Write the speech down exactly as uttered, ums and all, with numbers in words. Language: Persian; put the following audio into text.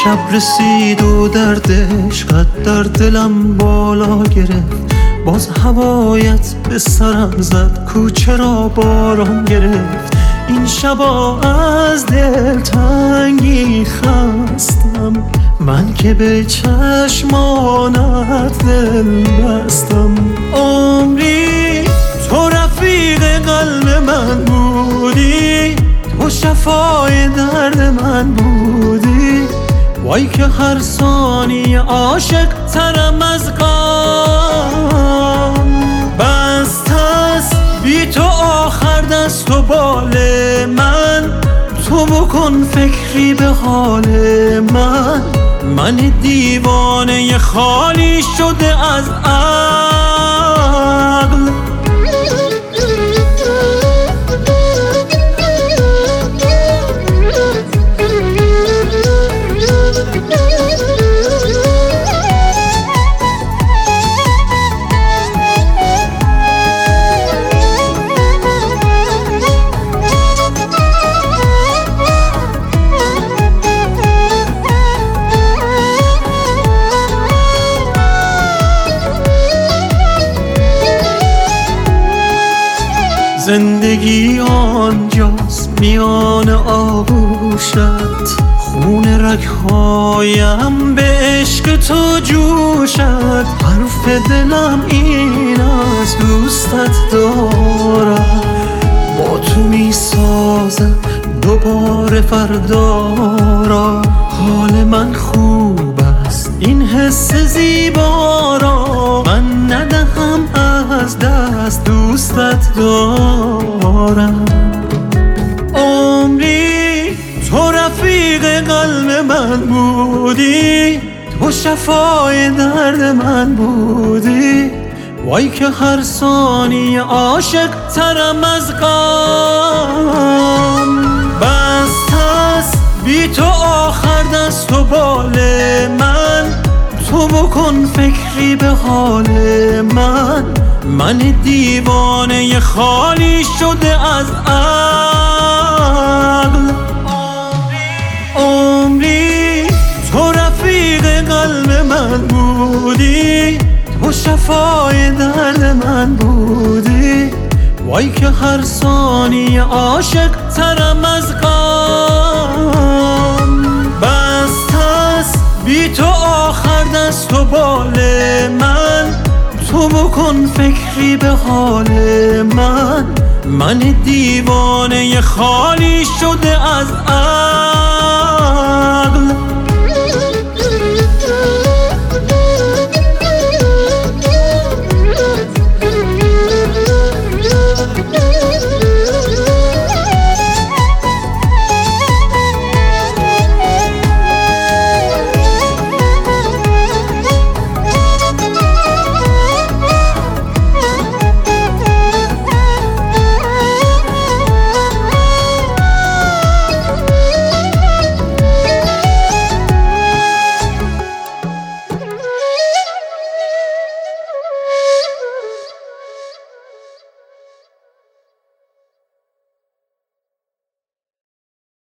شب رسید و دردش قد در دلم بالا گرفت، باز هوایت به سرم زد، کوچه را باران گرفت. این شبا از دل تنگی خستم، من که به چشمانت دل بستم. عمری تو رفیق قلب من بودی، تو شفای درد من بودی. وای که هر ثانیه عاشق ترم از غم. بست است بی تو آخر دست و بال من، تو بکن فکری به حال من. من دیوانه خالی شده از عقل. زندگی آنجاست میان آغوشت، خون رگهایم به عشق تو جوشد. حرف دلم این است دوستت دارم، با تو می سازم دوباره فردا را. حال من خوب است این حس زیبا را، من ندهم از دست دوستت دارم. عمری تو رفیق قلب من بودی، تو شفای درد من بودی. وای که هر ثانیه عاشق ترم از غم. بست است بی تو آخر دست و بال من، تو بکن فکری به حال من. من دیوانه خالی شده از عقل. عمری تو رفیق قلب من بودی، تو شفای درد من بودی. وای که هر ثانیه عاشق ترم از غم. بست است بی تو آخر دست و بال من، تو بکن فکری به حال من. من دیوانه خالی شده از